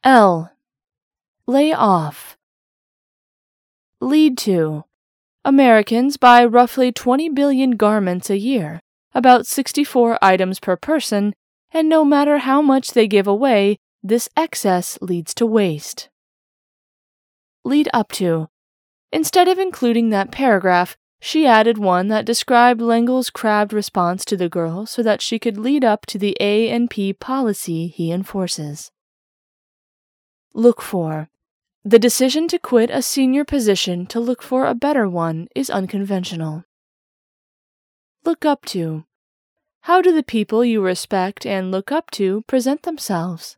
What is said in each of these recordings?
L. Lay off. Lead to. Americans buy roughly 20 billion garments a year, about 64 items per person, and no matter how much they give away, this excess leads to waste. Lead up to. Instead of including that paragraph, she added one that described Lengel's crabbed response to the girl so that she could lead up to the A&P policy he enforces. Look for. The decision to quit a senior position to look for a better one is unconventional. Look up to. How do the people you respect and look up to present themselves?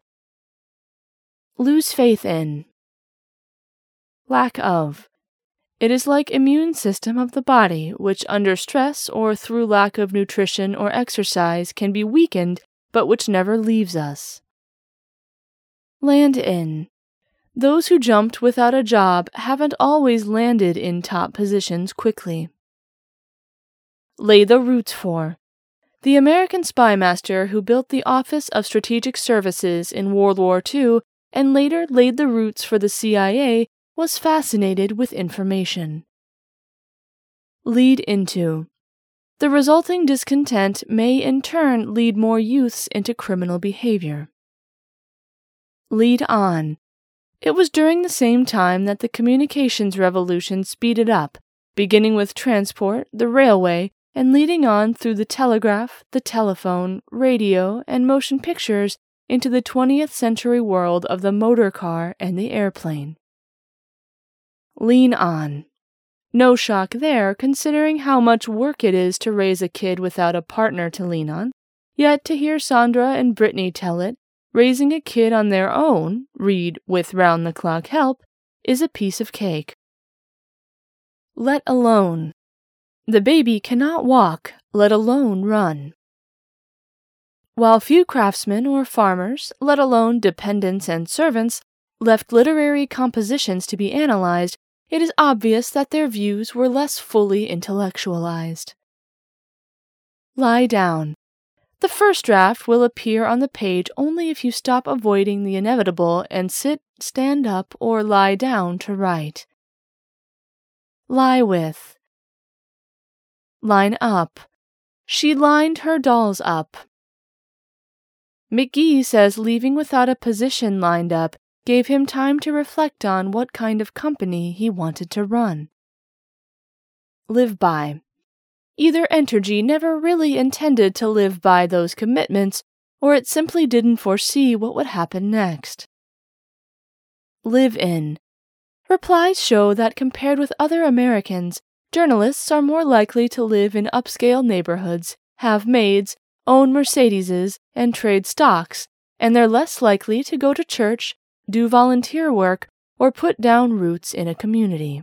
Lose faith in. Lack of. It is like immune system of the body, which under stress or through lack of nutrition or exercise can be weakened, but which never leaves us. Land in. Those who jumped without a job haven't always landed in top positions quickly. Lay the roots for. The American spymaster who built the Office of Strategic Services in World War II and later laid the roots for the CIA was fascinated with information. Lead into. The resulting discontent may in turn lead more youths into criminal behavior. Lead on. It was during the same time that the communications revolution speeded up, beginning with transport, the railway, and leading on through the telegraph, the telephone, radio, and motion pictures into the 20th century world of the motor car and the airplane. Lean on. No shock there, considering how much work it is to raise a kid without a partner to lean on, yet to hear Sandra and Brittany tell it, raising a kid on their own, read with round-the-clock help, is a piece of cake. Let alone. The baby cannot walk, let alone run. While few craftsmen or farmers, let alone dependents and servants, left literary compositions to be analyzed, it is obvious that their views were less fully intellectualized. Lie down. The first draft will appear on the page only if you stop avoiding the inevitable and sit, stand up, or lie down to write. Lie with. Line up. She lined her dolls up. McGee says leaving without a position lined up gave him time to reflect on what kind of company he wanted to run. Live by. Either Entergy never really intended to live by those commitments, or it simply didn't foresee what would happen next. Live in. Replies show that compared with other Americans, journalists are more likely to live in upscale neighborhoods, have maids, own Mercedeses, and trade stocks, and they're less likely to go to church, do volunteer work, or put down roots in a community.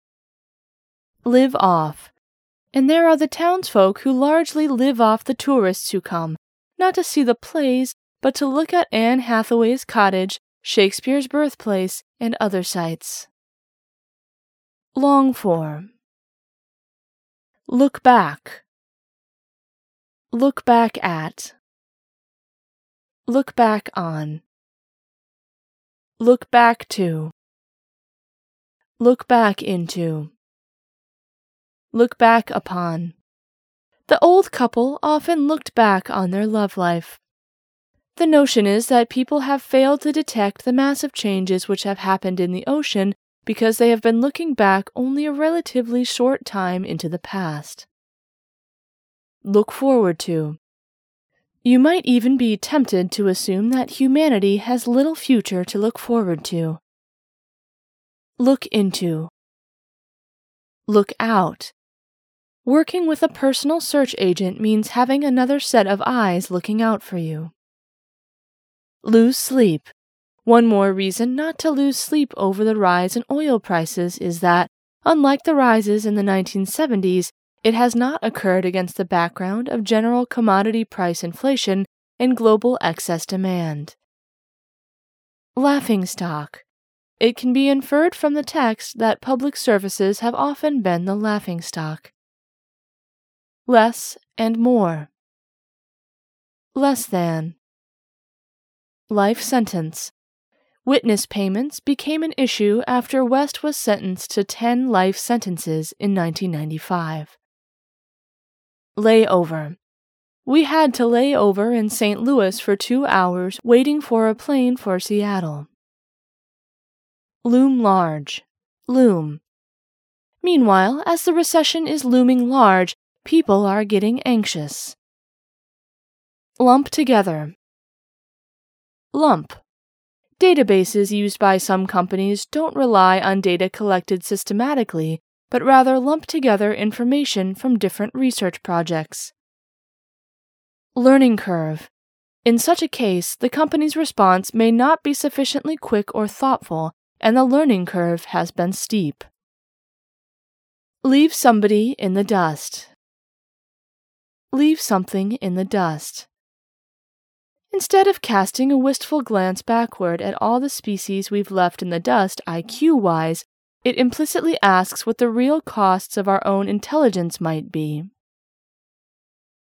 Live off. And there are the townsfolk who largely live off the tourists who come, not to see the plays, but to look at Anne Hathaway's cottage, Shakespeare's birthplace, and other sites. Long for. Look back. Look back at. Look back on. Look back to. Look back into. Look back upon. The old couple often looked back on their love life. The notion is that people have failed to detect the massive changes which have happened in the ocean because they have been looking back only a relatively short time into the past. Look forward to. You might even be tempted to assume that humanity has little future to look forward to. Look into. Look out. Working with a personal search agent means having another set of eyes looking out for you. Lose sleep. One more reason not to lose sleep over the rise in oil prices is that, unlike the rises in the 1970s, it has not occurred against the background of general commodity price inflation and global excess demand. Laughingstock. It can be inferred from the text that public services have often been the laughingstock. Less and more. Less than. Life sentence. Witness payments became an issue after West was sentenced to 10 life sentences in 1995. Layover. We had to lay over in St. Louis for 2 hours waiting for a plane for Seattle. Loom large. Loom. Meanwhile, as the recession is looming large, people are getting anxious. Lump together. Lump. Databases used by some companies don't rely on data collected systematically, but rather lump together information from different research projects. Learning curve. In such a case, the company's response may not be sufficiently quick or thoughtful, and the learning curve has been steep. Leave somebody in the dust. Leave something in the dust. Instead of casting a wistful glance backward at all the species we've left in the dust IQ-wise, it implicitly asks what the real costs of our own intelligence might be.